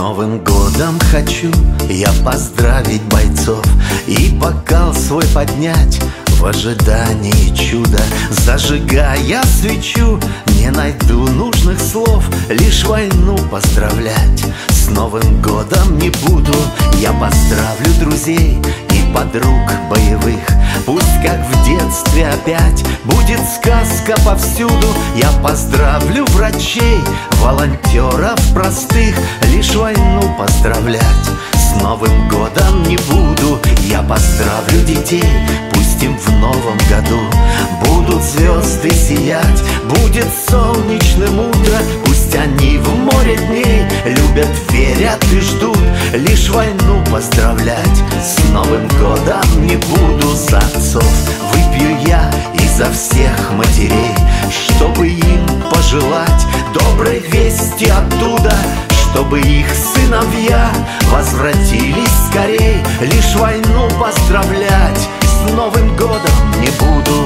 Новым годом хочу я поздравить бойцов и бокал свой поднять в ожидании чуда. Зажигая свечу, не найду нужных слов, лишь войну поздравлять с Новым годом не буду. Я поздравлю друзей и подруг боевых, пусть как в детстве опять будет сказка повсюду. Я поздравлю врачей, волонтеров простых, лишь войну поздравлять с Новым годом не буду. Я поздравлю детей, пусть им в новом году будут звезды сиять, будет солнечным утро. Пусть они в море дней любят, верят и ждут, лишь войну поздравлять с Новым годом не буду. За отцов выпью я и за всех матерей, чтобы им пожелать доброй вести оттуда, чтобы их сыновья возвратились скорей. Лишь войну поздравлять с Новым годом не буду.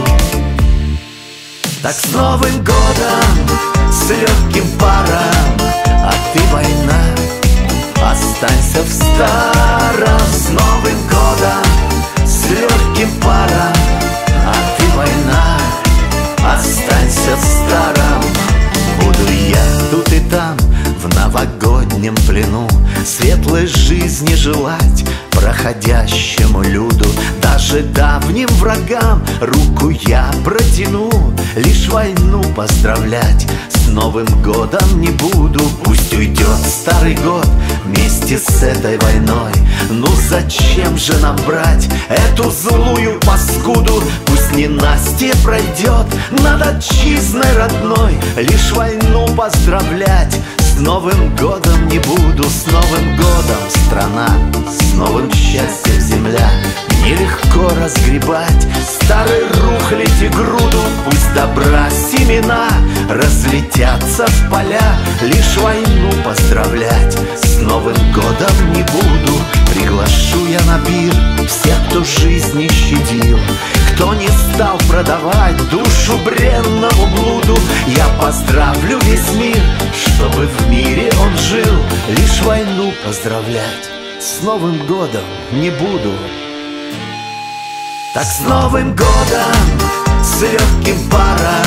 Так с Новым годом, с легким паром, а ты, война, останься в старом. С Новым годом, с легким паром, а ты, война, останься в старом. Буду я тут и там в новогоднем плену светлой жизни желать проходящему люду. Даже давним врагам руку я протяну, лишь войну поздравлять с Новым годом не буду. Пусть уйдет старый год вместе с этой войной, ну зачем же нам брать эту злую паскуду? Пусть ненастье пройдет над отчизной родной, лишь войну поздравлять с Новым годом не буду. С Новым годом, страна, с новым счастьем земля. Нелегко разгребать старой рухляди груду, пусть добра семена разлетятся в поля, лишь войну поздравлять с Новым годом не буду. Приглашу я на пир всех, кто жизнь не щадил, кто не стал продавать душу бренному блуду. Я поздравлю весь мир, чтобы в мире он жил, лишь войну поздравлять с Новым годом не буду. Так с Новым годом, с легким паром,